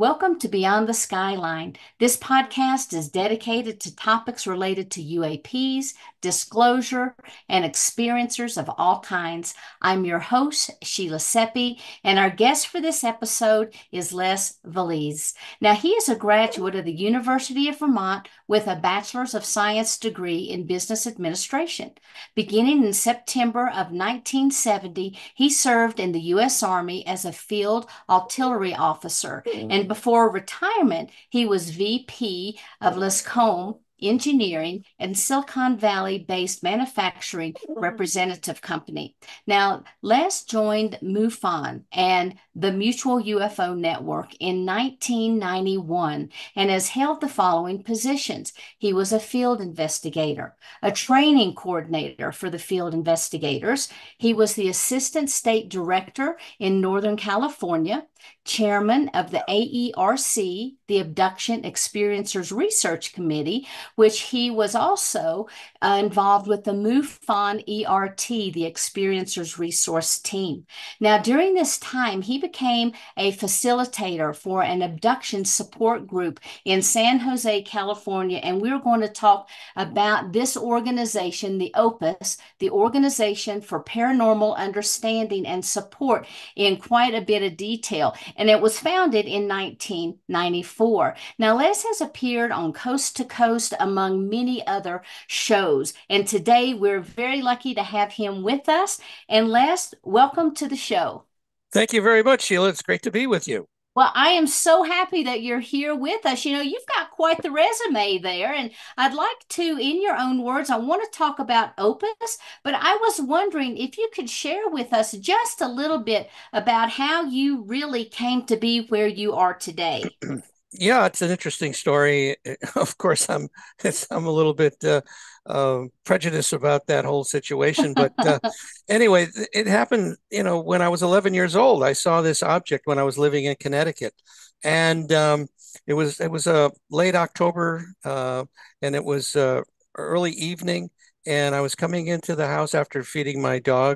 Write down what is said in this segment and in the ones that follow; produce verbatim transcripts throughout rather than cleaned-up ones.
Welcome to Beyond the Skyline. This podcast is dedicated to topics related to U A Ps, disclosure, and experiencers of all kinds. I'm your host, Sheila Seppi, and our guest for this episode is Les Valise. Now, he is a graduate of the University of Vermont with a Bachelor's of Science degree in Business Administration. Beginning in September of nineteen seventy, he served in the U S Army as a field artillery officer, and before retirement, he was V P of Lescombe Engineering and Silicon Valley-based manufacturing representative company. Now, Les joined MUFON and the Mutual U F O Network in nineteen ninety-one and has held the following positions. He was a field investigator, a training coordinator for the field investigators. He was the assistant state director in Northern California, chairman of the A E R C, the Abduction Experiencers Research Committee, which he was also uh, involved with the MUFON E R T, the Experiencers Resource Team. Now, during this time, he became a facilitator for an abduction support group in San Jose, California, and we're going to talk about this organization, the OPUS, the Organization for Paranormal Understanding and Support, in quite a bit of detail. And it was founded in nineteen ninety-four. Now, Les has appeared on Coast to Coast among many other shows. And today we're very lucky to have him with us. And Les, welcome to the show. Thank you very much, Sheila. It's great to be with you. Well, I am so happy that you're here with us. You know, you've got quite the resume there. And I'd like to, in your own words, I want to talk about Opus, but I was wondering if you could share with us just a little bit about how you really came to be where you are today. Yeah, it's an interesting story. Of course, I'm I'm a little bit uh, uh, prejudiced about that whole situation, but uh, anyway, it happened. You know, when I was eleven years old, I saw this object when I was living in Connecticut, and um, it was it was a uh, late October, uh, and it was uh, early evening, and I was coming into the house after feeding my dog,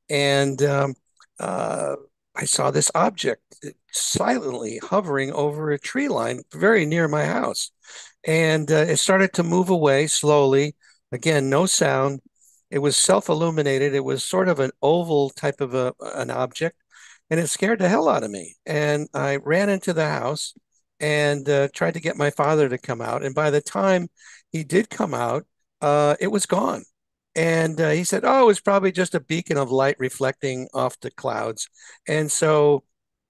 and um, uh, I saw this object silently hovering over a tree line very near my house. And uh, it started to move away slowly. Again, no sound. It was self-illuminated. It was sort of an oval type of a, an object, and it scared the hell out of me. And I ran into the house and uh, tried to get my father to come out. And by the time he did come out, uh, it was gone. And uh, he said, "Oh, it was probably just a beacon of light reflecting off the clouds." And so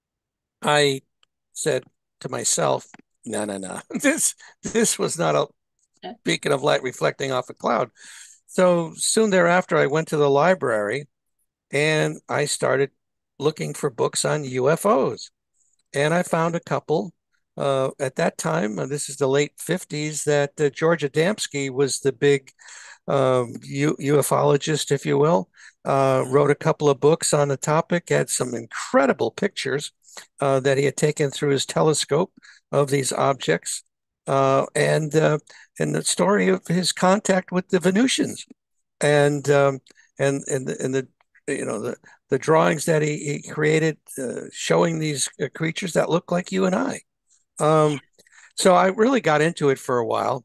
I said to myself, "No, no, no. This this was not a beacon of light reflecting off a cloud." So soon thereafter, I went to the library and I started looking for books on U F Os. And I found a couple. Uh, at that time, uh, this is the late fifties, that uh, George Adamski was the big um, U- ufologist, if you will. Uh, wrote a couple of books on the topic, had some incredible pictures uh, that he had taken through his telescope of these objects, uh, and uh, and the story of his contact with the Venusians, and um, and and the, and the you know the the drawings that he, he created uh, showing these uh, creatures that look like you and I. Um, so I really got into it for a while,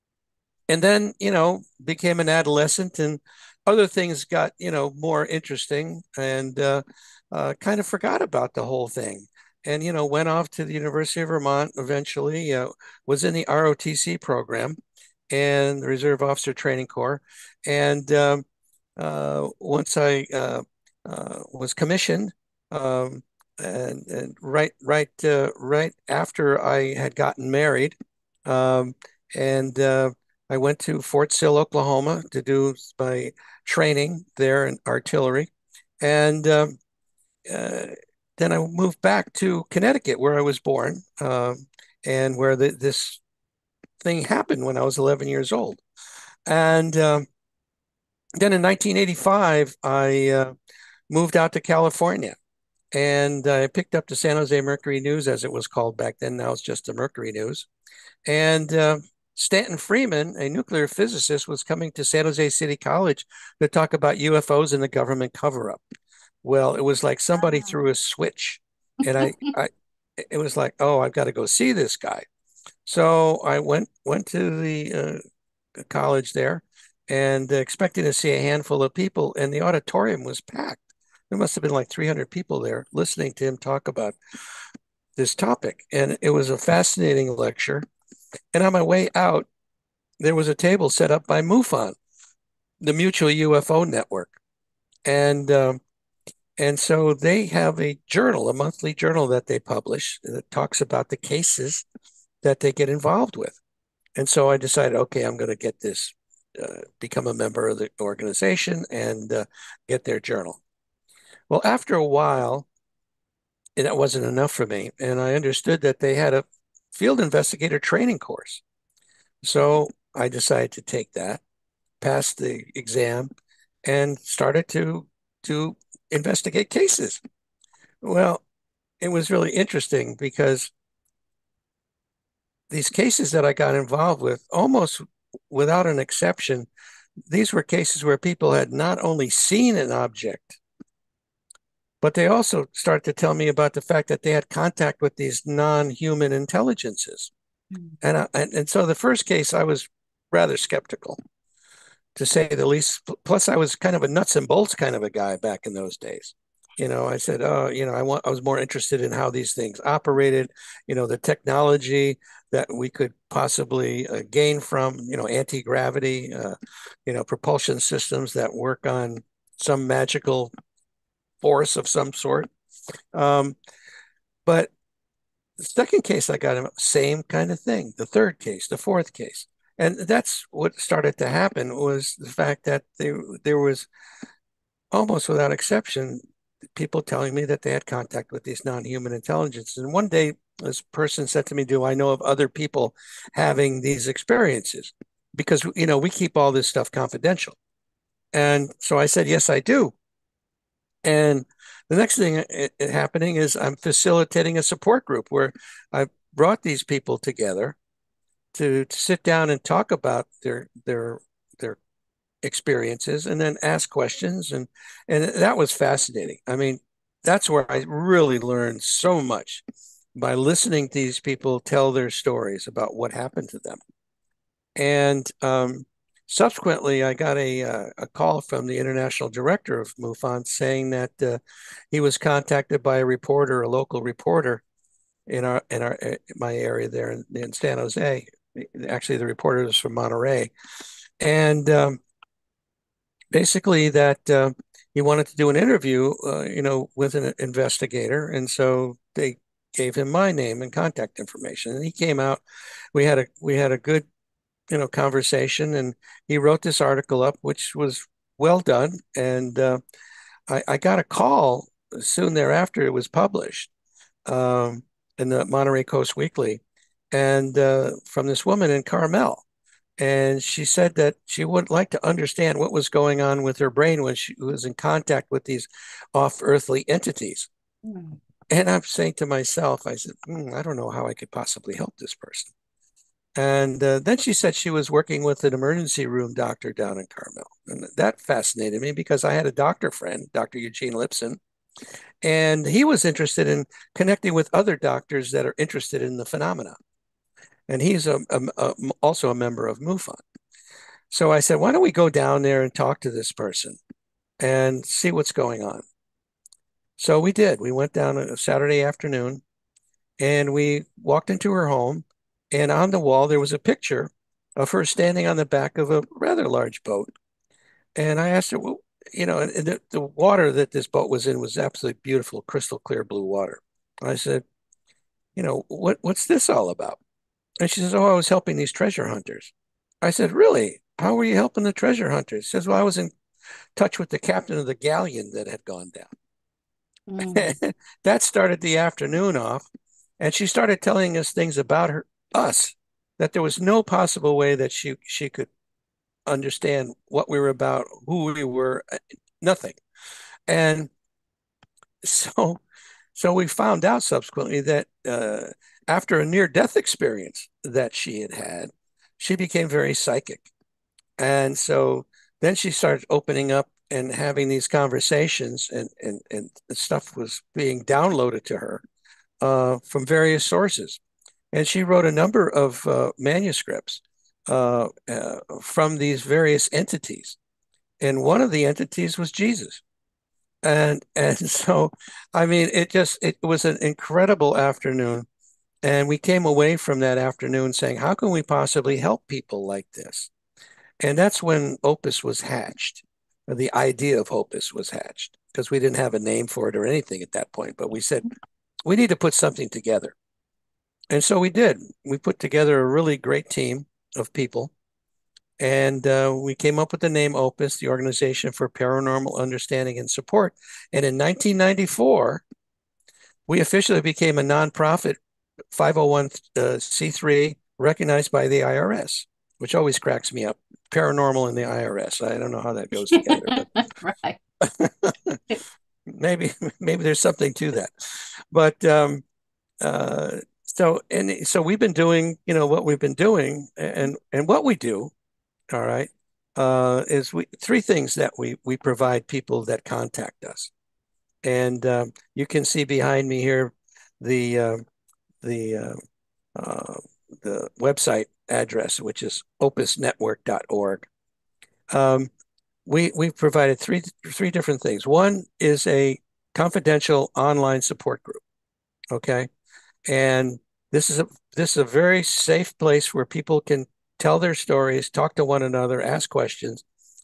and then you know became an adolescent, and other things got you know more interesting, and uh, uh, kind of forgot about the whole thing. And you know went off to the University of Vermont eventually. Uh, was in the R O T C program and the Reserve Officer Training Corps, and um, uh, once I uh, uh, was commissioned. Um, and, and right, right, uh, right after I had gotten married, um, and uh, I went to Fort Sill, Oklahoma, to do my training there in artillery, and um, uh, then I moved back to Connecticut, where I was born, uh, and where the, this thing happened when I was eleven years old. And um, then in nineteen eighty-five, I uh, moved out to California, and I picked up the San Jose Mercury News, as it was called back then. Now it's just the Mercury News. And uh, Stanton Freeman, a nuclear physicist, was coming to San Jose City College to talk about U F Os and the government cover-up. Well, it was like somebody Wow. threw a switch, and I, I, it was like, oh, I've got to go see this guy. So I went went to the uh, college there and expecting to see a handful of people, and the auditorium was packed. There must have been like three hundred people there listening to him talk about this topic. And it was a fascinating lecture. And on my way out, there was a table set up by MUFON, the Mutual U F O Network. And um, and so they have a journal, a monthly journal that they publish that talks about the cases that they get involved with. And so I decided, okay, I'm going to get this, uh, become a member of the organization and uh, get their journal. Well, after a while, that wasn't enough for me. And I understood that they had a field investigator training course. So I decided to take that, passed the exam, and started to to investigate cases. Well, it was really interesting because these cases that I got involved with, almost without an exception, these were cases where people had not only seen an object, but they also started to tell me about the fact that they had contact with these non-human intelligences. Mm. And, I, and and so the first case, I was rather skeptical, to say the least. Plus, I was kind of a nuts and bolts kind of a guy back in those days. You know, I said, oh, you know, I want, I was more interested in how these things operated, you know, the technology that we could possibly uh, gain from, you know, anti-gravity, uh, you know, propulsion systems that work on some magical force of some sort. Um, but the second case I got him, same kind of thing. The third case, the fourth case. And that's what started to happen was the fact that there, there was almost without exception, people telling me that they had contact with these non-human intelligences. And one day, this person said to me, do I know of other people having these experiences? Because, you know, we keep all this stuff confidential. And so I said, yes, I do. And the next thing it, it happening is I'm facilitating a support group where I brought these people together to, to sit down and talk about their their their experiences and then ask questions, and and that was fascinating. I mean, that's where I really learned so much by listening to these people tell their stories about what happened to them. And um, subsequently, I got a uh, a call from the international director of MUFON saying that uh, he was contacted by a reporter, a local reporter in our in our my area there in, in San Jose. Actually, the reporter is from Monterey, and um, basically that uh, he wanted to do an interview, uh, you know, with an investigator, and so they gave him my name and contact information, and he came out. We had a we had a good, you know, conversation, and he wrote this article up, which was well done, and uh, I, I got a call soon thereafter it was published um, in the Monterey Coast Weekly, and uh, from this woman in Carmel. And she said that she would like to understand what was going on with her brain when she was in contact with these off-earthly entities. Mm. And I'm saying to myself, I said, hmm, I don't know how I could possibly help this person. And uh, then she said she was working with an emergency room doctor down in Carmel. And that fascinated me because I had a doctor friend, Doctor Eugene Lipson, and he was interested in connecting with other doctors that are interested in the phenomena. And he's a, a, a, also a member of MUFON. So I said, why don't we go down there and talk to this person and see what's going on? So we did. We went down a Saturday afternoon and we walked into her home. And on the wall, there was a picture of her standing on the back of a rather large boat. And I asked her, well, you know, and the, the water that this boat was in was absolutely beautiful, crystal clear blue water. I said, you know, what what's this all about? And she says, oh, I was helping these treasure hunters. I said, really? How were you helping the treasure hunters? She says, well, I was in touch with the captain of the galleon that had gone down. Mm. That started the afternoon off. And she started telling us things about her, us, that there was no possible way that she, she could understand what we were about, who we were, nothing. And so, so we found out subsequently that uh, after a near-death experience that she had had, she became very psychic. And so then she started opening up and having these conversations, and, and, and stuff was being downloaded to her uh, from various sources. And she wrote a number of uh, manuscripts uh, uh, from these various entities. And one of the entities was Jesus. And and so, I mean, it just it was an incredible afternoon. And we came away from that afternoon saying, how can we possibly help people like this? And that's when Opus was hatched. Or the idea of Opus was hatched because we didn't have a name for it or anything at that point. But we said, we need to put something together. And so we did. We put together a really great team of people. And uh, we came up with the name Opus, the Organization for Paranormal Understanding and Support. And in nineteen ninety-four, we officially became a nonprofit five oh one c three recognized by the I R S, which always cracks me up. Paranormal and the I R S. I don't know how that goes together, but Right. maybe maybe there's something to that. But um, uh, so and so we've been doing, you know, what we've been doing, and and what we do. All right, uh, is we three things that we we provide people that contact us, and um, you can see behind me here the uh, the uh, uh, the website address, which is opus network dot org. Um, we we've provided three three different things. One is a confidential online support group. Okay, and this is a this is a very safe place where people can tell their stories, talk to one another, ask questions,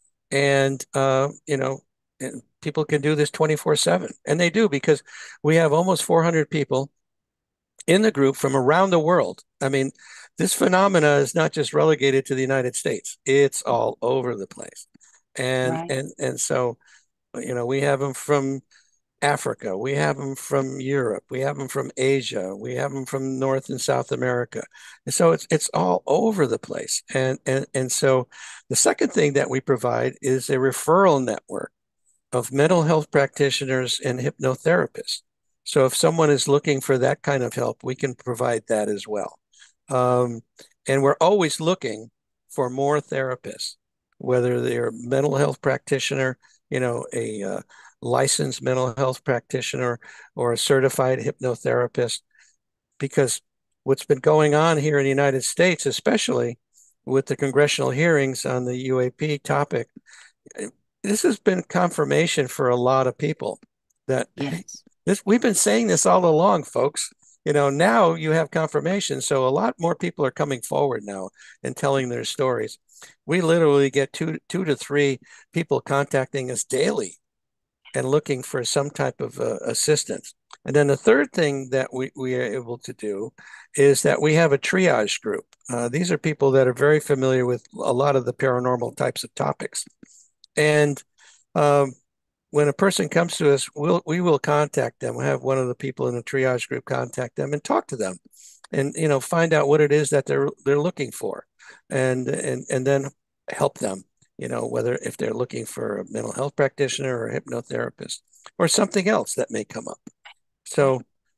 and uh, you know, and people can do this twenty-four seven, and they do because we have almost four hundred people in the group from around the world. I mean, this phenomena is not just relegated to the United States; it's all over the place, and Right. and and so, you know, we have them from Africa, we have them from Europe, we have them from Asia, we have them from North and South America. And so it's it's all over the place. And and and so the second thing that we provide is a referral network of mental health practitioners and hypnotherapists. So if someone is looking for that kind of help, we can provide that as well. Um, and we're always looking for more therapists, whether they're a mental health practitioner, you know, a uh, licensed mental health practitioner or a certified hypnotherapist, because what's been going on here in the United States, especially with the congressional hearings on the U A P topic, this has been confirmation for a lot of people that hey, Yes. this we've been saying this all along, folks. You know, now you have confirmation. So a lot more people are coming forward now and telling their stories. We literally get two two to three people contacting us daily and looking for some type of uh, assistance. And then the third thing that we, we are able to do is that we have a triage group. Uh, these are people that are very familiar with a lot of the paranormal types of topics. And um, when a person comes to us, we'll, we will contact them. We'll have one of the people in the triage group contact them and talk to them and, you know, find out what it is that they're, they're looking for and, and, and then help them, you know, whether if they're looking for a mental health practitioner or a hypnotherapist or something else that may come up. So,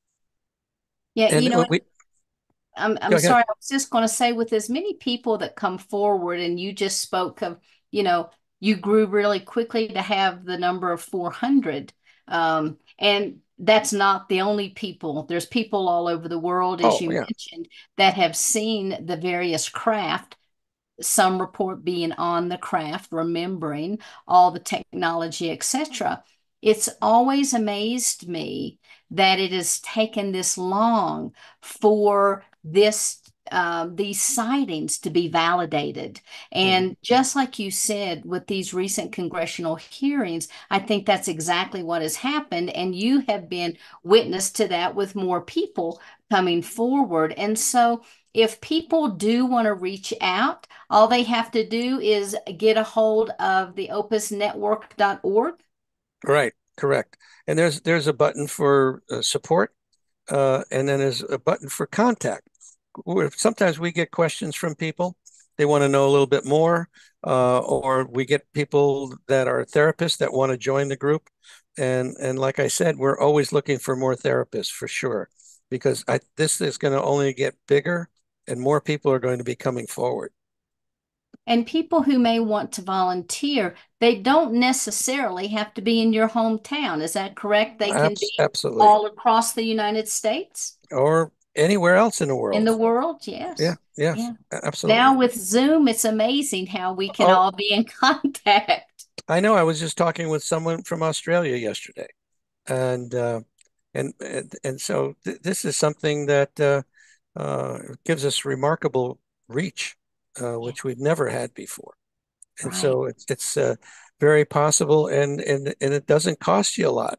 Yeah, you and know, we, I'm go I'm ahead. sorry. I was just going to say, with as many people that come forward, and you just spoke of, you know, you grew really quickly to have the number of four hundred. Um, and that's not the only people. There's people all over the world, as Oh, you yeah, mentioned, that have seen the various craft. Some report being on the craft, remembering all the technology, et cetera. It's always amazed me that it has taken this long for this um, these sightings to be validated. mhm, And just like you said, with these recent congressional hearings, I think that's exactly what has happened. And you have been witness to that with more people coming forward. And so, if people do want to reach out, all they have to do is get a hold of the opus network dot org. right, correct. And there's there's a button for uh, support, uh, and then there's a button for contact. Sometimes we get questions from people. They want to know a little bit more, uh, or we get people that are therapists that want to join the group. And and like I said, we're always looking for more therapists for sure, because I, this is going to only get bigger and more people are going to be coming forward. And people who may want to volunteer, they don't necessarily have to be in your hometown. Is that correct? They can Abs- be absolutely. all across the United States, Or anywhere else in the in world. the world. Yeah, Yes. yeah, Yeah. absolutely. Now with Zoom, it's amazing how we can Oh, all be in contact. I know. I was just talking with someone from Australia yesterday, and uh, and and and so th this is something that uh, uh, gives us remarkable reach, uh, Yeah, which we've never had before. And right. so it's it's uh, very possible, and and and it doesn't cost you a lot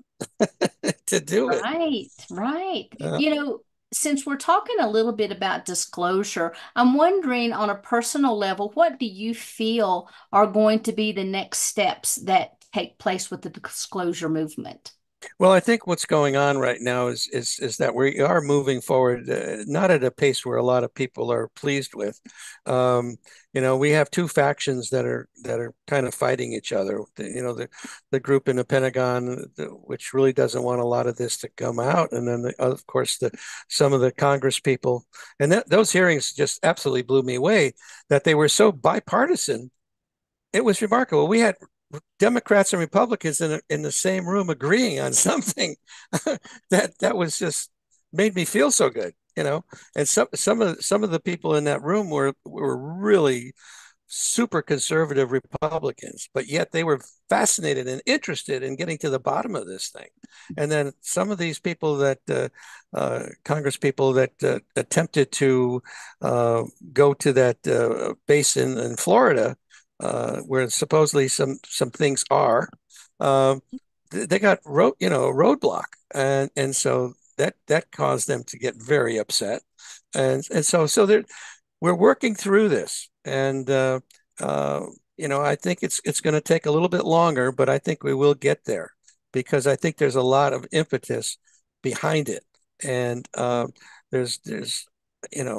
to do it. Right, right. Uh, You know, since we're talking a little bit about disclosure, I'm wondering on a personal level, what do you feel are going to be the next steps that take place with the disclosure movement? Well, I think what's going on right now is is is that we are moving forward, uh, not at a pace where a lot of people are pleased with. Um, you know, we have two factions that are that are kind of fighting each other. The, you know, the the group in the Pentagon, the, which really doesn't want a lot of this to come out, and then the, of course the some of the Congress people. And that, those hearings just absolutely blew me away that they were so bipartisan. It was remarkable. We had Democrats and Republicans in a, in the same room agreeing on something that that was just made me feel so good, you know. And some some of some of the people in that room were were really super conservative Republicans, but yet they were fascinated and interested in getting to the bottom of this thing. And then some of these people that uh, uh, Congress people that uh, attempted to uh, go to that uh, base in, in Florida, uh, where supposedly some some things are, um, they got road you know a roadblock, and and so that that caused them to get very upset, and and so so they're we're working through this, and uh, uh, you know, I think it's it's going to take a little bit longer, but I think we will get there because I think there's a lot of impetus behind it, and uh, there's there's you know,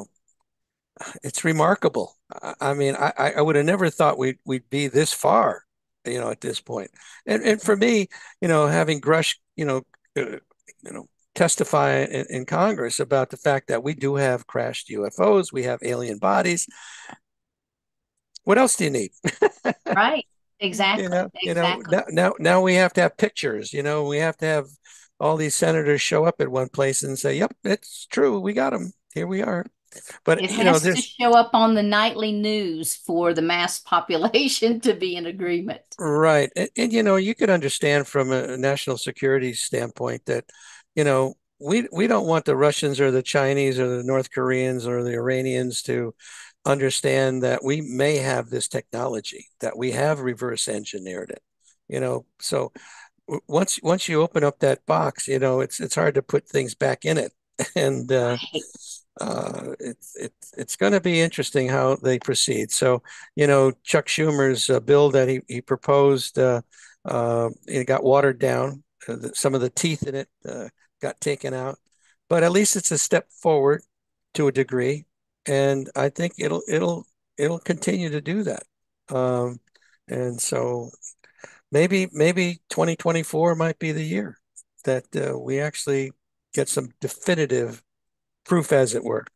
it's remarkable. I, I mean, I I would have never thought we'd we'd be this far, you know, at this point. And and for me, you know, having Grush, you know, uh, you know, testify in, in Congress about the fact that we do have crashed U F Os, we have alien bodies. What else do you need? Right. You Exactly. know, you know, Exactly. now, now now we have to have pictures. You know, we have to have all these senators show up at one place and say, "Yep, it's true. We got them. Here we are." But It you know, has to there's show up on the nightly news for the mass population to be in agreement. right, and, and you know, you could understand from a national security standpoint that, you know, we we don't want the Russians or the Chinese or the North Koreans or the Iranians to understand that we may have this technology, that we have reverse engineered it. You know, so once once you open up that box, you know, it's it's hard to put things back in it, and uh, Right. uh, it's it's it's going to be interesting how they proceed. So, you know, Chuck Schumer's uh, bill that he he proposed, uh, uh, it got watered down. Uh, the, some of the teeth in it uh, got taken out, but at least it's a step forward to a degree, and I think it'll it'll it'll continue to do that. Um, and so maybe maybe twenty twenty-four might be the year that uh, we actually get some definitive proof, as it were.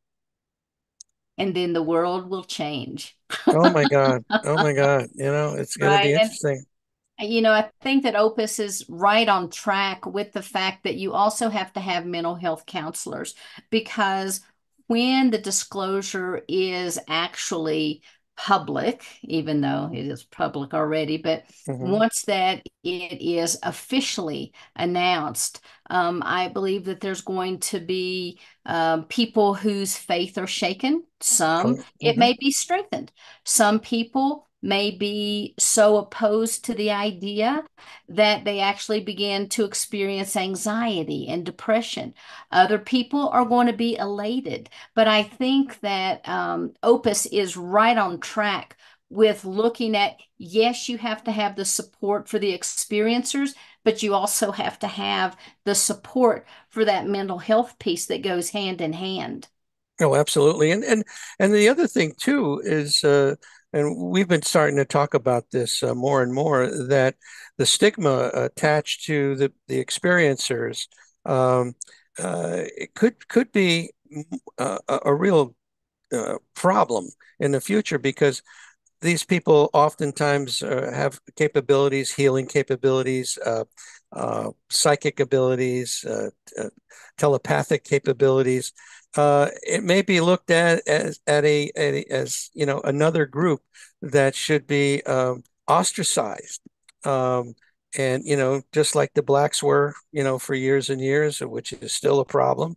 And then the world will change. Oh my God. Oh my God. You know, it's going to Right. be And interesting. you know, I think that Opus is right on track with the fact that you also have to have mental health counselors because when the disclosure is actually public, even though it is public already, but Hmm. once that it is officially announced, um, I believe that there's going to be um, people whose faith are shaken. Some, Oh, it hmm. may be strengthened. Some people may be so opposed to the idea that they actually begin to experience anxiety and depression. Other people are going to be elated. But I think that um, Opus is right on track with looking at yes, you have to have the support for the experiencers, but you also have to have the support for that mental health piece that goes hand in hand. Oh, absolutely. And and and the other thing too is, uh, and we've been starting to talk about this uh, more and more, that the stigma attached to the the experiencers, um, uh, it could could be uh, a, a real uh, problem in the future because these people oftentimes uh, have capabilities, healing capabilities, uh, uh, psychic abilities, uh, uh, telepathic capabilities. Uh, it may be looked at as at a, a as you know another group that should be um, ostracized. Um, and you know, just like the blacks were, you know, for years and years, which is still a problem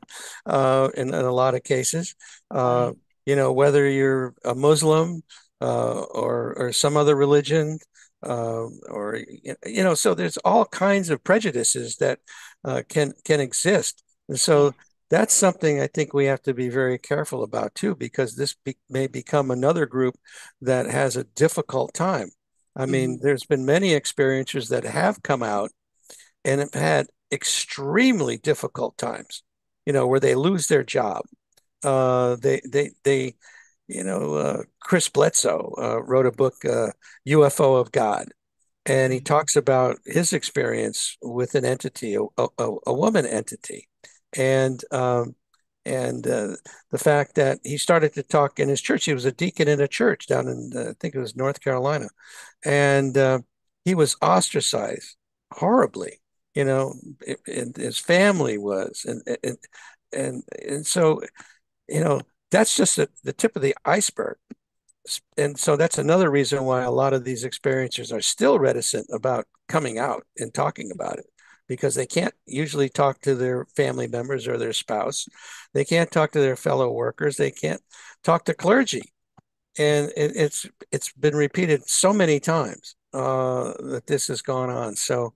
uh, in, in a lot of cases. Uh, Right. you know, whether you're a Muslim uh, or or some other religion, uh, or you know, so there's all kinds of prejudices that uh, can can exist, and so Yes. that's something I think we have to be very careful about too, because this be may become another group that has a difficult time. I mean, Hmm. there's been many experiencers that have come out and have had extremely difficult times, you know, where they lose their job. Uh, they, they, they, you know, uh, Chris Bledsoe uh, wrote a book, uh, U F O of God, and he talks about his experience with an entity, a, a, a woman entity, and um, and uh, the fact that he started to talk in his church. He was a deacon in a church down in, uh, I think it was North Carolina, and uh, he was ostracized horribly. You know, it, it, his family was, and and and and so you know that's just the, the tip of the iceberg. And so that's another reason why a lot of these experiencers are still reticent about coming out and talking about it, because they can't usually talk to their family members or their spouse. They can't talk to their fellow workers. They can't talk to clergy. And it, it's it's been repeated so many times uh, that this has gone on. So,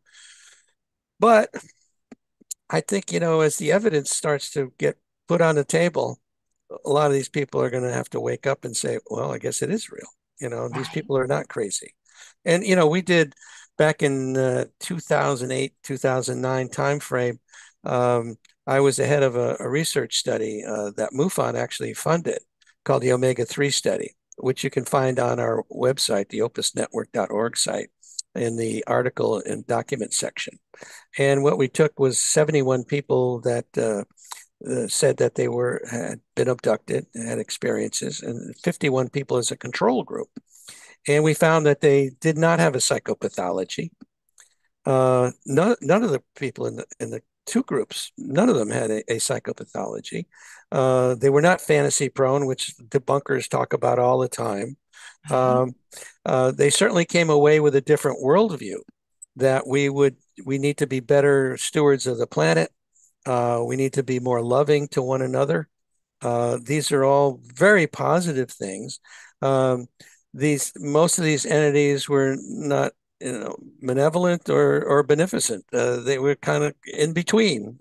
but I think, you know, as the evidence starts to get put on the table, a lot of these people are going to have to wake up and say, well, I guess it is real. You know, these Right. people are not crazy. And, you know, we did back in uh, two thousand eight, two thousand nine timeframe. Um, I was the head of a, a research study uh, that MUFON actually funded called the Omega three study, which you can find on our website, the opus network dot org site, in the article and document section. And what we took was seventy-one people that uh, uh, said that they were had been abducted, had experiences, and fifty-one people as a control group. And we found that they did not have a psychopathology. Uh, none, none of the people in the in the two groups, none of them had a, a psychopathology. Uh, they were not fantasy prone, which debunkers talk about all the time. Right. Um, uh, they certainly came away with a different worldview that we would we need to be better stewards of the planet. Uh, we need to be more loving to one another. Uh, these are all very positive things. Um, these most of these entities were not, you know, malevolent or or beneficent. Uh, they were kind of in between.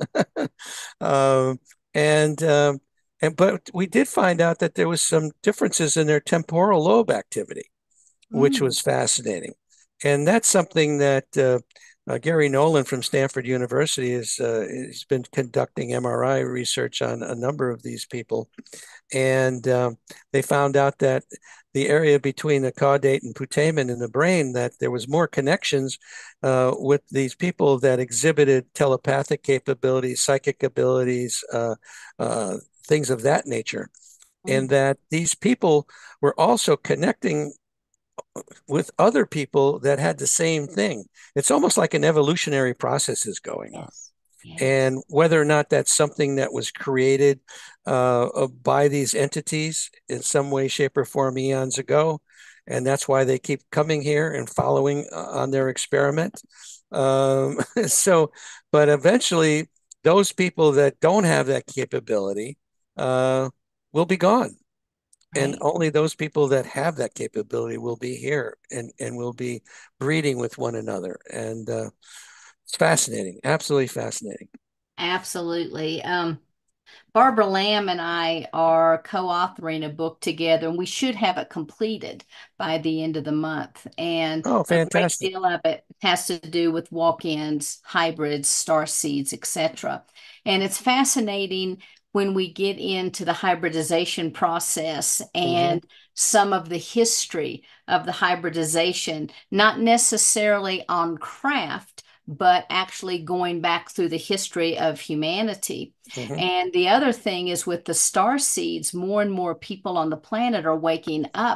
um, and um, and but we did find out that there was some differences in their temporal lobe activity, which Mm. was fascinating. And that's something that uh, uh, Gary Nolan from Stanford University has, uh, has been conducting M R I research on a number of these people. And um, they found out that the area between the caudate and putamen in the brain, that there was more connections uh, with these people that exhibited telepathic capabilities, psychic abilities, uh, uh, things of that nature. And Mm. that these people were also connecting with other people that had the same thing. It's almost like an evolutionary process is going on. Yes. Yes. And whether or not that's something that was created uh, by these entities in some way, shape, or form eons ago, and that's why they keep coming here and following uh, on their experiment. Um, so, but eventually, those people that don't have that capability uh, will be gone, and Right. only those people that have that capability will be here and and will be breeding with one another. And uh, it's fascinating, absolutely fascinating. Absolutely. Um, Barbara Lamb and I are co-authoring a book together, and we should have it completed by the end of the month. And Oh, a great fantastic. deal of it has to do with walk-ins, hybrids, star seeds, et cetera. And it's fascinating when we get into the hybridization process Hmm. and some of the history of the hybridization, not necessarily on craft, but actually going back through the history of humanity. Hmm. And the other thing is with the star seeds, more and more people on the planet are waking up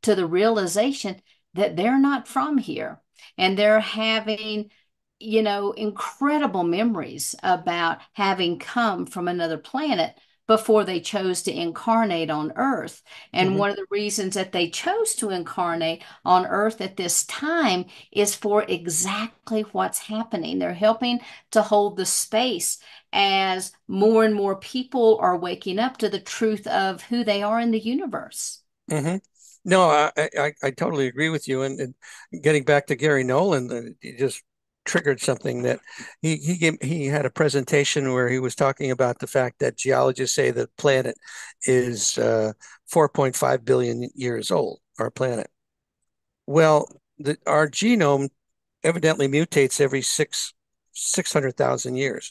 to the realization that they're not from here and they're having, you know, incredible memories about having come from another planet before they chose to incarnate on Earth. And Mhm. one of the reasons that they chose to incarnate on Earth at this time is for exactly what's happening. They're helping to hold the space as more and more people are waking up to the truth of who they are in the universe. Mhm. No, I, I I totally agree with you. And, and getting back to Gary Nolan, uh, he just triggered something that he he gave, he had a presentation where he was talking about the fact that geologists say the planet is uh, four point five billion years old, our planet. Well, the, our genome evidently mutates every six six hundred thousand years.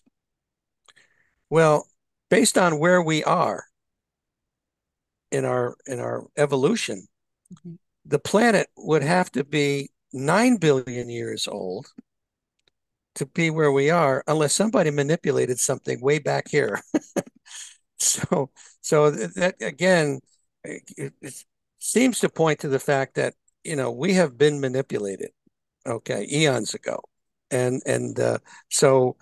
Well, based on where we are in our in our evolution, Mhm. the planet would have to be nine billion years old to be where we are, unless somebody manipulated something way back here. So, so that again, it, it seems to point to the fact that, you know, we have been manipulated, okay, eons ago. And and uh, so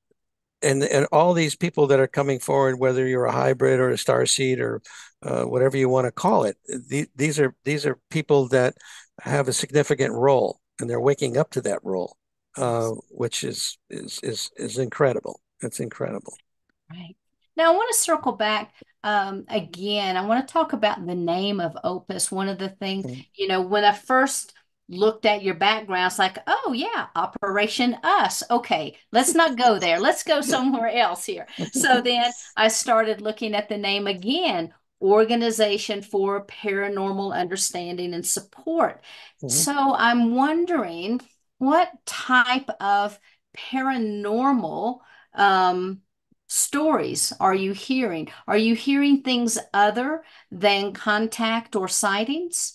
and and all these people that are coming forward, whether you're a hybrid or a star seed or uh, whatever you want to call it, the, these are these are people that have a significant role, and they're waking up to that role, uh, Yes. which is is is is incredible. It's incredible. Right. Now, I want to circle back um, again. I want to talk about the name of Opus. One of the things, Mhm. you know, when I first looked at your background, it's like, oh, yeah, Operation Us. Okay, let's not go there. Let's go somewhere else here. So then I started looking at the name again, Organization for Paranormal Understanding and Support. Mhm. So I'm wondering what type of paranormal um, stories are you hearing? Are you hearing things other than contact or sightings?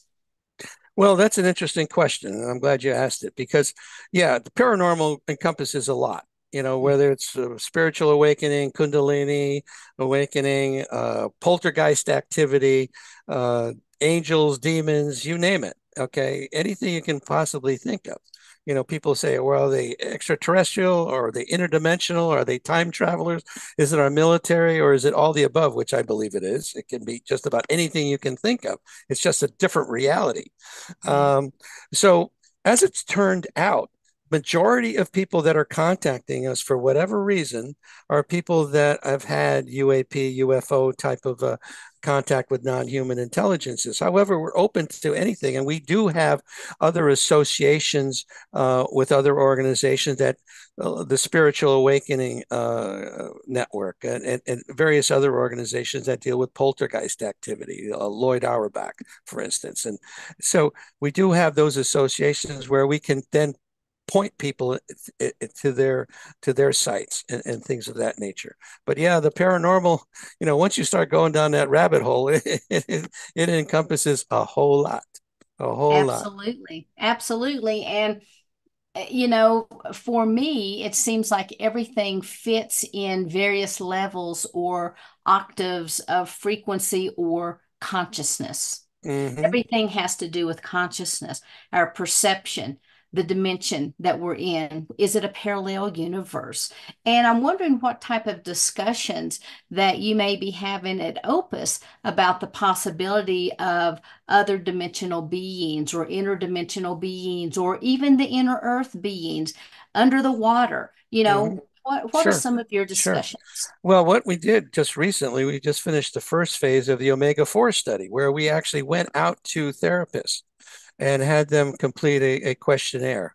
Well, that's an interesting question, and I'm glad you asked it because, yeah, the paranormal encompasses a lot. You know, whether it's uh, spiritual awakening, Kundalini awakening, uh, poltergeist activity, uh, angels, demons, you name it. Okay, anything you can possibly think of. You know, people say, well, are they extraterrestrial or are they interdimensional? Or are they time travelers? Is it our military or is it all the above, which I believe it is? It can be just about anything you can think of. It's just a different reality. Right. Um, so as it's turned out, majority of people that are contacting us for whatever reason are people that have had U A P, U F O type of uh, contact with non-human intelligences. However, we're open to anything, and we do have other associations uh, with other organizations that uh, the Spiritual Awakening uh, Network and, and, and, various other organizations that deal with poltergeist activity, uh, Lloyd Auerbach, for instance. And so we do have those associations where we can then point people to their to their sites and, and things of that nature. But yeah, the paranormal, you know, once you start going down that rabbit hole, it, it, it encompasses a whole lot, a whole lot. Absolutely. Absolutely. And, uh, you know, for me, it seems like everything fits in various levels or octaves of frequency or consciousness. Mm-hmm. Everything has to do with consciousness, our perception, the dimension that we're in. Is it a parallel universe? And I'm wondering what type of discussions that you may be having at Opus about the possibility of other dimensional beings or interdimensional beings or even the inner earth beings under the water. You Mm-hmm. know, what what are Sure, some of your sure. discussions? Well, what we did just recently, we just finished the first phase of the Omega four study, where we actually went out to therapists and had them complete a, a questionnaire.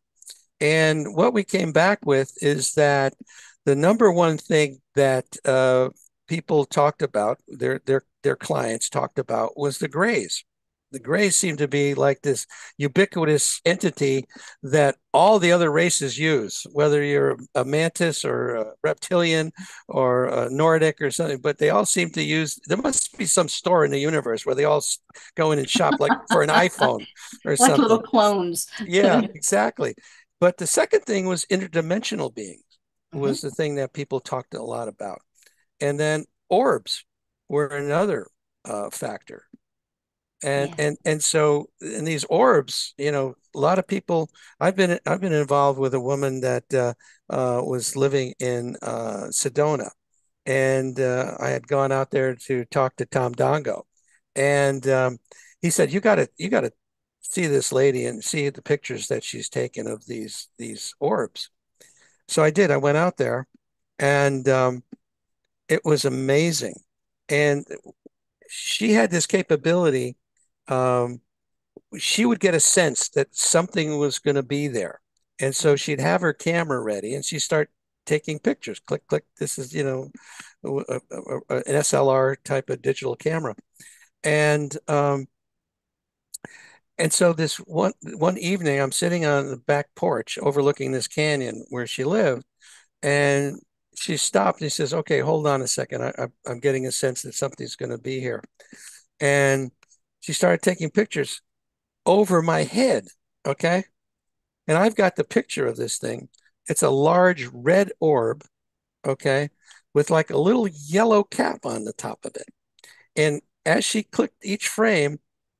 And what we came back with is that the number one thing that uh, people talked about, their their their clients talked about, was the grays. The grays seem to be like this ubiquitous entity that all the other races use, whether you're a mantis or a reptilian or a Nordic or something, but they all seem to use, there must be some store in the universe where they all go in and shop like for an iPhone or Like little something. clones. Yeah, exactly. But the second thing was interdimensional beings was Mhm. the thing that people talked a lot about. And then orbs were another uh, factor. And Yes. and and so in these orbs, you know, a lot of people. I've been I've been involved with a woman that uh, uh, was living in uh, Sedona, and uh, I had gone out there to talk to Tom Dongo, and um, he said, "You got to you got to see this lady and see the pictures that she's taken of these these orbs." So I did. I went out there, and um, it was amazing. And she had this capability. Um, she would get a sense that something was going to be there. And so she'd have her camera ready and she'd start taking pictures. Click, click. This is, you know, a, a, a, an S L R type of digital camera. And um, and so this one one evening, I'm sitting on the back porch overlooking this canyon where she lived, and she stopped and she says, "Okay, hold on a second. I, I, I'm getting a sense that something's going to be here." And she started taking pictures over my head. Okay. And I've got the picture of this thing. It's a large red orb, okay, with like a little yellow cap on the top of it. And as she clicked each frame,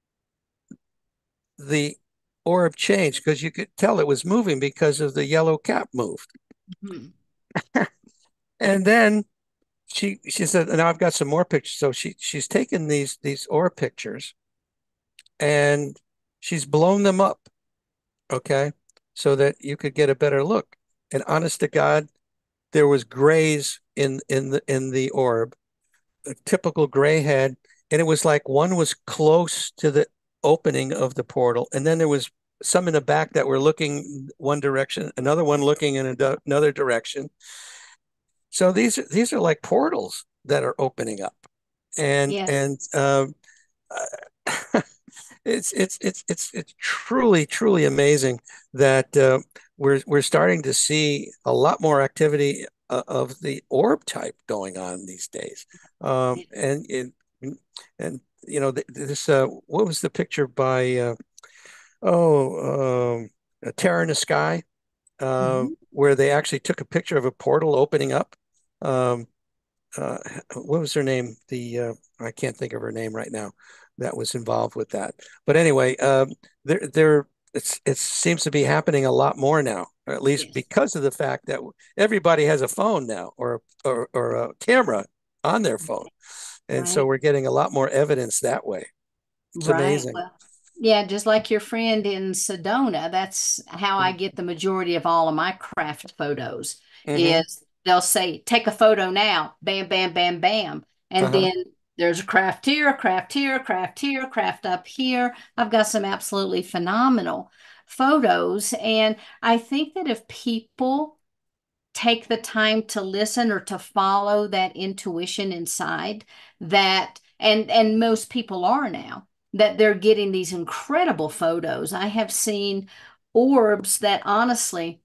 the orb changed because you could tell it was moving because of the yellow cap moved. Mhm. And then she she said, now I've got some more pictures. So she she's taken these these orb pictures and she's blown them up, okay, so that you could get a better look. And honest to God, there was grays in in the in the orb, a typical gray head, and it was like one was close to the opening of the portal, and then there was some in the back that were looking one direction, another one looking in a, another direction. So these these are like portals that are opening up, and Yes. and um, it's it's it's it's it's truly truly amazing that uh, we're we're starting to see a lot more activity uh, of the orb type going on these days. Um, and and and you know this uh, what was the picture by uh, oh um, a Terror in the Sky uh, Mhm. where they actually took a picture of a portal opening up. Um, uh, what was her name? The uh, I can't think of her name right now. That was involved with that. But anyway, um, there there it's it seems to be happening a lot more now, or at least Yes. because of the fact that everybody has a phone now or or, or a camera on their phone, and so Right. we're getting a lot more evidence that way. It's Right. amazing. Well, yeah, just like your friend in Sedona, that's how I get the majority of all of my craft photos Mm-hmm. is they'll say, take a photo now, bam, bam, bam, bam. And Uh-huh. then there's a craft here, a craft here, a craft here, craft up here. I've got some absolutely phenomenal photos. And I think that if people take the time to listen or to follow that intuition inside that and and most people are now that they're getting these incredible photos. I have seen orbs that honestly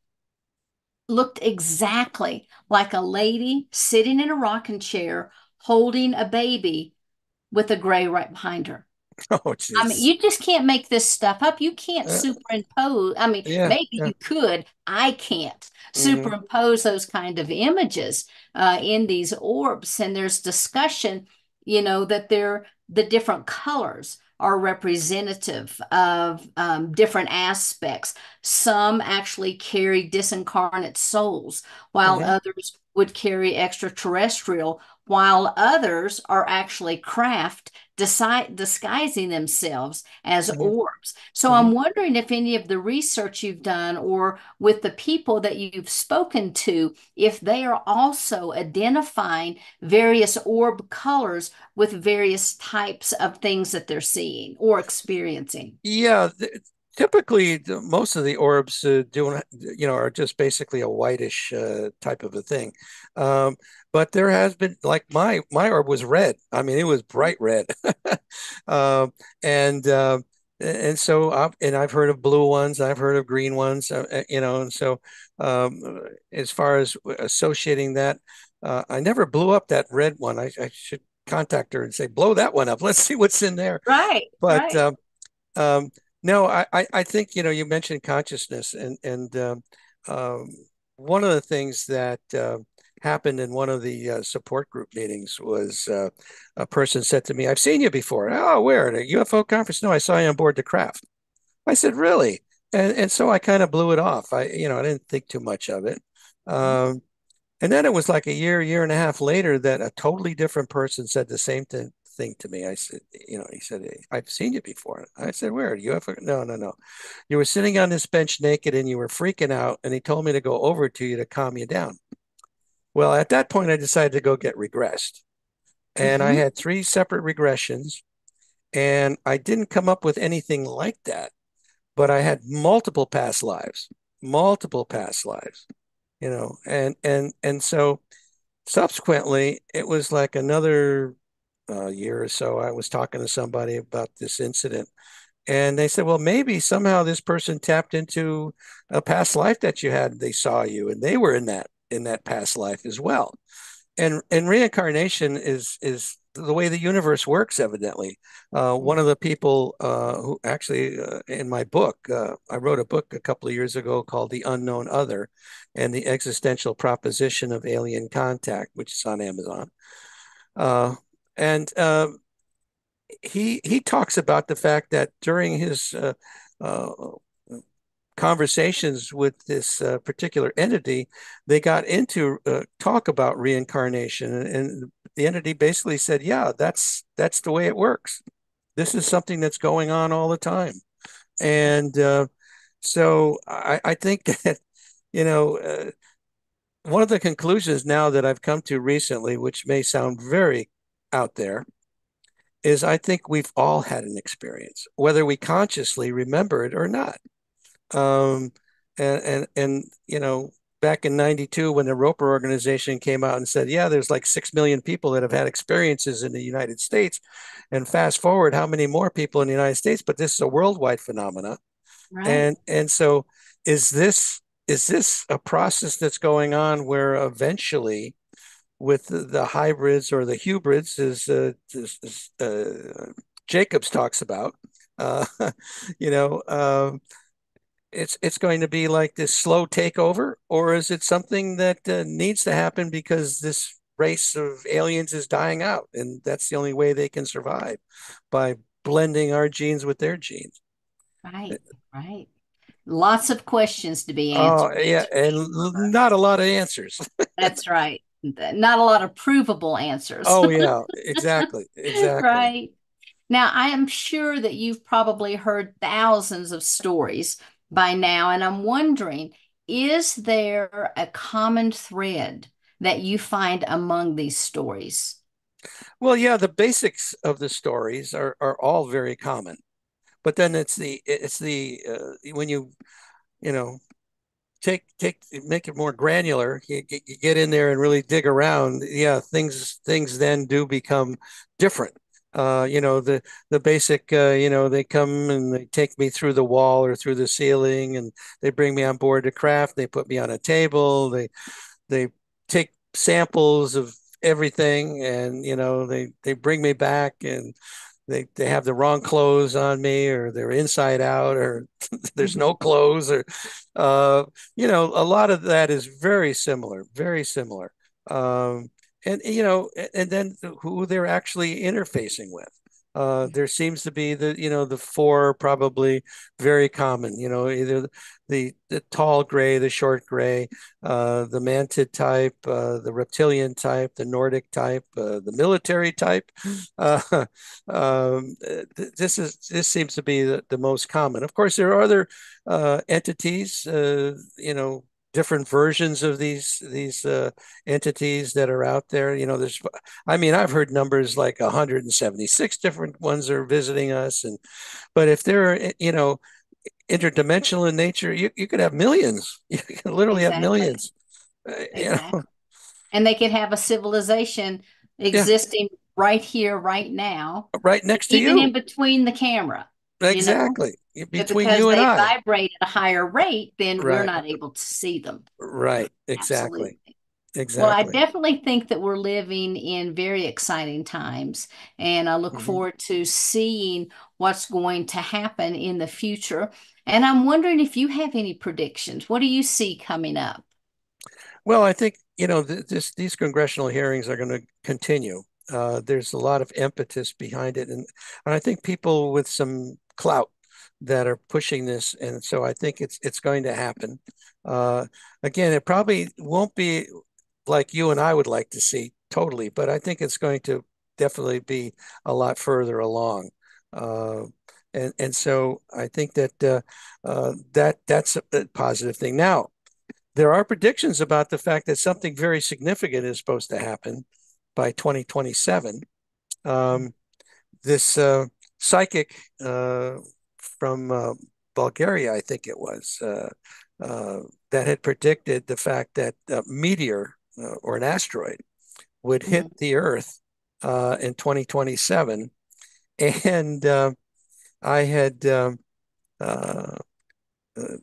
looked exactly like a lady sitting in a rocking chair holding a baby with a gray right behind her. Oh, I mean, jeez. you just can't make this stuff up. You can't Uh, superimpose. I mean, yeah. maybe Yeah. you could. I can't Mm-hmm. superimpose those kind of images uh, in these orbs. And there's discussion, you know, that they're the different colors are representative of um, different aspects. Some actually carry disincarnate souls, while Mm-hmm. others would carry extraterrestrial, while others are actually craft disi- disguising themselves as Mm-hmm. orbs. So Mm-hmm. I'm wondering if any of the research you've done or with the people that you've spoken to, if they are also identifying various orb colors with various types of things that they're seeing or experiencing. Yeah, th typically the, most of the orbs uh, do you know are just basically a whitish uh, type of a thing. Um, but there has been like my my orb was red. I mean, it was bright red. Um, and uh, and so I've, and I've heard of blue ones, I've heard of green ones, uh, uh, you know, and so um, as far as associating that, uh, I never blew up that red one. I, I should contact her and say, blow that one up. Let's see what's in there. Right, But right. um, um, no, I, I, I think, you know, you mentioned consciousness and, and um, um, one of the things that uh, happened in one of the uh, support group meetings was uh, a person said to me, "I've seen you before." "Oh, where? At a U F O conference?" "No, I saw you on board the craft." I said, "Really?" And and so I kind of blew it off. I, you know, I didn't think too much of it. Right. Um, and then it was like a year, year and a half later that a totally different person said the same thing thing to me. I said, you know, he said, "Hey, I've seen you before." I said, "Where? U F O?" "No, no, no. You were sitting on this bench naked and you were freaking out, and he told me to go over to you to calm you down." Well, at that point, I decided to go get regressed. And I Mm-hmm. had three separate regressions, and I didn't come up with anything like that, but I had multiple past lives, multiple past lives, you know, and and and so subsequently, it was like another uh, year or so. I was talking to somebody about this incident, and they said, "Well, maybe somehow this person tapped into a past life that you had. They saw you, and they were in that in that past life as well." And and reincarnation is is the way the universe works, evidently. Uh, one of the people uh, who actually, uh, in my book, uh, I wrote a book a couple of years ago called The Unknown Other and the Existential Proposition of Alien Contact, which is on Amazon. Uh, and uh, he he talks about the fact that during his uh, uh, conversations with this uh, particular entity, they got into uh, talk about reincarnation, and, and the entity basically said, "Yeah, that's that's the way it works. This is something that's going on all the time." And uh, so I, I think that, you know, uh, one of the conclusions now that I've come to recently, which may sound very out there, is I think we've all had an experience, whether we consciously remember it or not. Um, and and and you know, back in ninety-two, when the Roper organization came out and said, "Yeah, there's like six million people that have had experiences in the United States," and fast forward, how many more people in the United States? But this is a worldwide phenomena, Right. and and so is this is this a process that's going on where eventually, with the, the hybrids or the hybrids, as, uh, as uh, Jacobs talks about, uh, you know, um, it's it's going to be like this slow takeover, or is it something that uh, needs to happen because this race of aliens is dying out, and that's the only way they can survive, by blending our genes with their genes? Right. Right. Lots of questions to be Oh, answered. yeah, That's for and sure. not a lot of answers. That's right. Not a lot of provable answers. Oh, yeah, exactly, exactly. Right. Now, I am sure that you've probably heard thousands of stories by now, and I'm wondering, is there a common thread that you find among these stories? Well, yeah, the basics of the stories are are all very common, but then it's the it's the uh, when you you know take take make it more granular, you, you get in there and really dig around. Yeah, things things then do become different. Uh, you know, the the basic, uh, you know, they come and they take me through the wall or through the ceiling, and they bring me on board the craft. They put me on a table. They they take samples of everything, and you know, they they bring me back, and they they have the wrong clothes on me, or they're inside out, or there's no Mhm. clothes, or uh you know, a lot of that is very similar, very similar. um and you know, and then who they're actually interfacing with. Uh, there seems to be the, you know, the four probably very common, you know, either the the tall gray, the short gray, uh, the mantid type, uh, the reptilian type, the Nordic type, uh, the military type. Uh, um, th- this is this seems to be the, the most common. Of course, there are other uh, entities, uh, you know, different versions of these these uh, entities that are out there. You know, there's, I mean, I've heard numbers like one hundred seventy-six different ones are visiting us, and but if they're, you know, interdimensional in nature, you, you could have millions. You can literally have Exactly. millions. Uh, you know, Exactly. And they could have a civilization yeah, existing right here, right now, right next to even in you. between the camera, you know, Exactly. but Between because you and they I. vibrate at a higher rate, then we're Right. not able to see them. Right. Exactly. Absolutely. Well, I Exactly. definitely think that we're living in very exciting times, and I look Mhm. forward to seeing what's going to happen in the future. And I'm wondering if you have any predictions. What do you see coming up? Well, I think you know, th this these congressional hearings are going to continue. Uh, there's a lot of impetus behind it, and, and I think people with some clout that are pushing this, and so I think it's it's going to happen. Uh, Again, it probably won't be like you and I would like to see totally, but I think it's going to definitely be a lot further along. Uh, and and so I think that uh, uh, that that's a, a positive thing. Now, there are predictions about the fact that something very significant is supposed to happen by twenty twenty-seven. Um, this uh, psychic uh, from uh, Bulgaria, I think it was, uh, uh, that had predicted the fact that a meteor uh, or an asteroid would hit Mhm. the Earth uh, in twenty twenty-seven. And uh, I had um, uh, uh,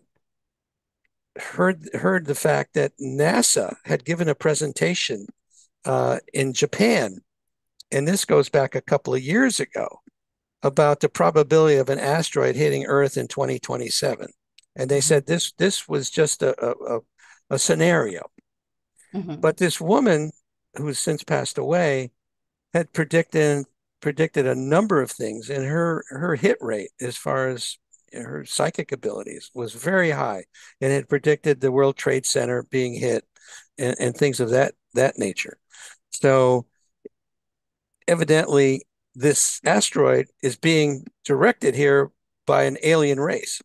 heard heard the fact that NASA had given a presentation uh, in Japan, and this goes back a couple of years ago, about the probability of an asteroid hitting Earth in twenty twenty-seven. And they Mhm. said this this was just a, a, a scenario. Mhm. But this woman, who has since passed away, had predicted predicted a number of things, and her her hit rate as far as her psychic abilities was very high, and had predicted the World Trade Center being hit, and, and things of that that nature. So evidently, this asteroid is being directed here by an alien race.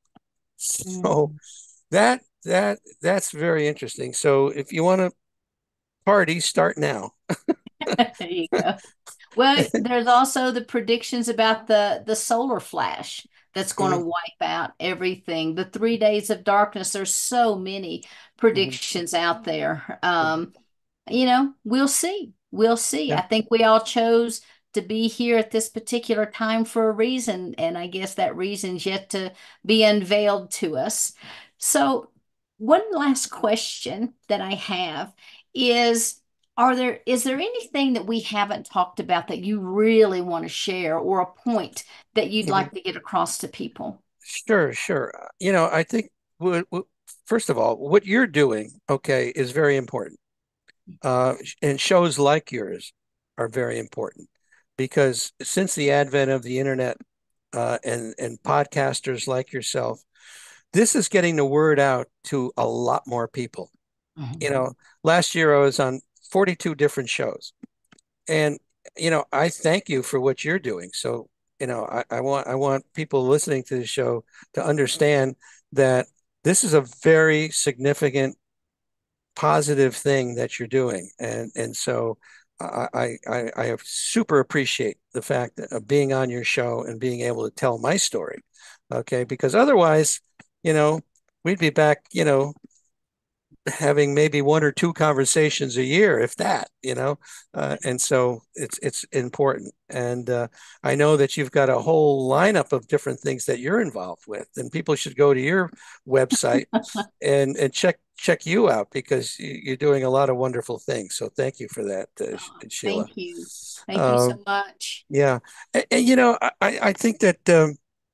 So Mhm. that that that's very interesting. So if you want to party, start now. There you go. Well, there's also the predictions about the the solar flash that's going to Mhm, wipe out everything. The three days of darkness. There's so many mhm, predictions out there. mhm. Um, you know, we'll see. We'll see. Yeah. I think we all chose to be here at this particular time for a reason, and I guess that reason's yet to be unveiled to us. So, one last question that I have is, are there is there anything that we haven't talked about that you really want to share, or a point that you'd Mhm. like to get across to people? Sure, sure. Uh, You know, I think what, what, first of all, what you're doing, okay, is very important. Uh, and shows like yours are very important because since the advent of the internet uh, and and podcasters like yourself, this is getting the word out to a lot more people. You Mhm. know, last year I was on forty-two different shows, and you know, I thank you for what you're doing. So, you know, I, I want I want people listening to the show to understand that this is a very significant positive thing that you're doing, and and so I I I super appreciate the fact that, of being on your show and being able to tell my story, okay? Because otherwise, you know, we'd be back, you know, having maybe one or two conversations a year, if that, you know. Uh, and so it's it's important. And uh, I know that you've got a whole lineup of different things that you're involved with, and people should go to your website and and check check you out because you- are doing a lot of wonderful things. So thank you for that, uh, Oh, Sheila. thank you. Thank you Um, so much. yeah, and, and, you know, I I think that. Um,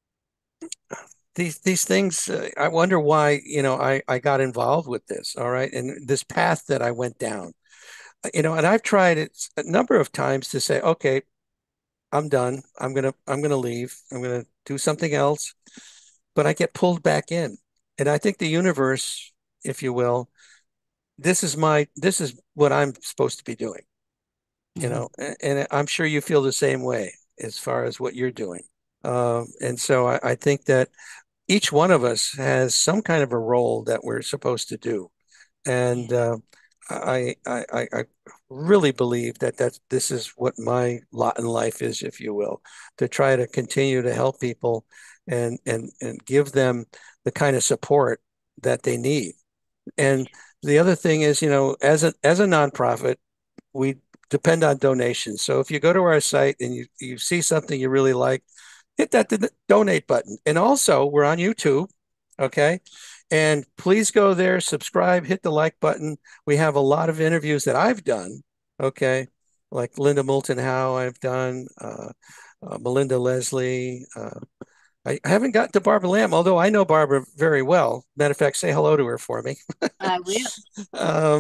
these these things uh, I wonder why, you know, I I got involved with this, all right, and this path that I went down, you know, and I've tried it a number of times to say, okay, I'm done. I'm gonna I'm gonna leave. I'm gonna do something else. But I get pulled back in. And I think the universe, if you will, this is my this is what I'm supposed to be doing, you Mhm. know, and, and I'm sure you feel the same way as far as what you're doing. Um, and so I, I think that each one of us has some kind of a role that we're supposed to do. Yeah. And uh, I, I, I, I really believe that that this is what my lot in life is, if you will, to try to continue to help people and and and give them the kind of support that they need. And the other thing is, you know, as a as a nonprofit, we depend on donations. So if you go to our site and you you see something you really like, hit that donate button. And also, we're on YouTube, okay? And please go there, subscribe, hit the like button. We have a lot of interviews that I've done, okay? Like Linda Moulton Howe, I've done, uh, uh, Melinda Leslie. Uh, I haven't gotten to Barbara Lamb, although I know Barbara very well. Matter of fact, say hello to her for me. I will. Um,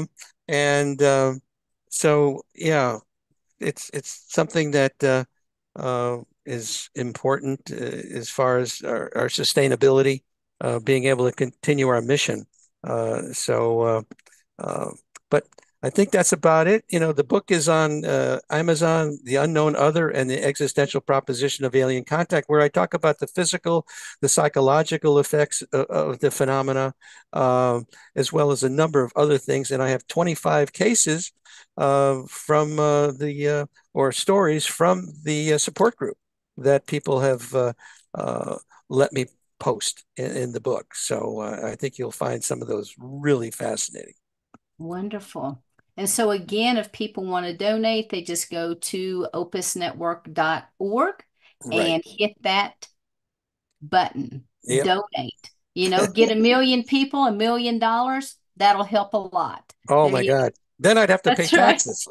And um, so, yeah, it's it's something that uh, uh, is important uh, as far as our, our sustainability, uh, being able to continue our mission. Uh, so, uh, uh, but I think that's about it. You know, the book is on uh, Amazon, The Unknown Other and the Existential Proposition of Alien Contact, where I talk about the physical, the psychological effects of, of the phenomena, um, as well as a number of other things. And I have twenty-five cases uh, from uh, the uh, or stories from the uh, support group that people have uh, uh, let me post in, in the book. So uh, I think you'll find some of those really fascinating. Wonderful. And so again, if people want to donate, they just go to opus network dot org Right. and hit that button, Yep. donate. You know, get a million people, a million dollars, that'll help a lot. Oh There my you go. God. Then I'd have to pay That's right. taxes.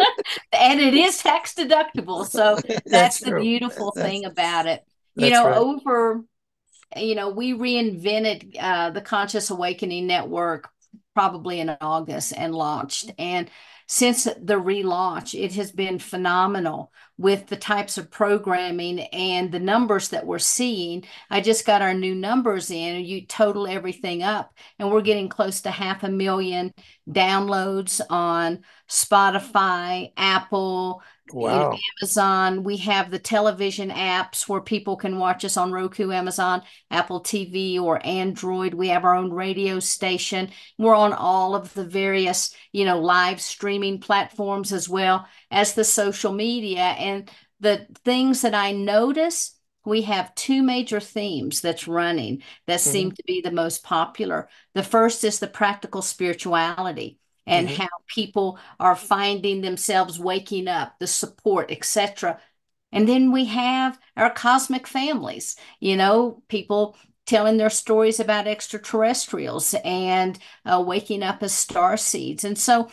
And it is tax deductible. So that's That's the true. beautiful That's thing about it. You that's know, right. over, you know, we reinvented uh, the Conscious Awakening Network probably in August and launched. And since the relaunch, it has been phenomenal with the types of programming and the numbers that we're seeing. I just got our new numbers in. You total everything up, and we're getting close to half a million downloads on Spotify, Apple, you know, Wow. Amazon. We have the television apps where people can watch us on Roku, Amazon, Apple T V, or Android. We have our own radio station. We're on all of the various, you know, live streaming platforms as well as the social media. And the things that I notice, we have two major themes that's running that seem Hmm. to be the most popular. The first is the practical spirituality and Hmm. how people are finding themselves waking up, the support, et cetera. And then we have our cosmic families, you know, people telling their stories about extraterrestrials and uh, waking up as star seeds. And so,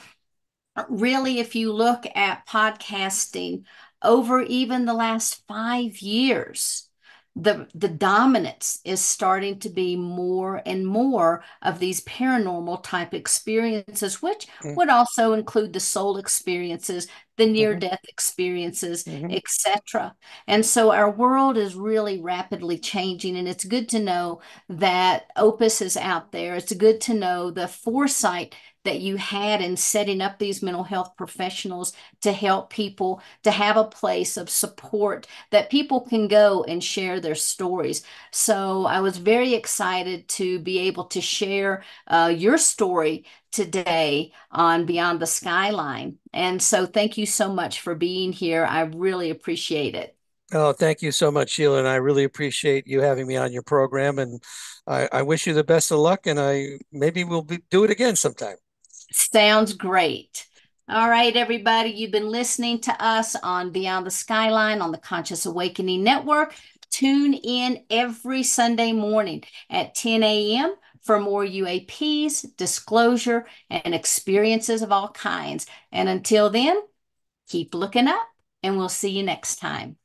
really, if you look at podcasting over even the last five years, the the dominance is starting to be more and more of these paranormal type experiences, which would also include the soul experiences, the Hmm. near-death experiences, Hmm. et cetera. And so our world is really rapidly changing, and it's good to know that Opus is out there. It's good to know the foresight that you had in setting up these mental health professionals to help people to have a place of support that people can go and share their stories. So I was very excited to be able to share uh, your story today on Beyond the Skyline. And so thank you so much for being here. I really appreciate it. Oh, thank you so much, Sheila, and I really appreciate you having me on your program. And I, I wish you the best of luck. And I maybe we'll be, do it again sometime. Sounds great. All right, everybody, you've been listening to us on Beyond the Skyline on the Conscious Awakening Network. Tune in every Sunday morning at ten a m for more U A Ps, disclosure, and experiences of all kinds. And until then, keep looking up, and we'll see you next time.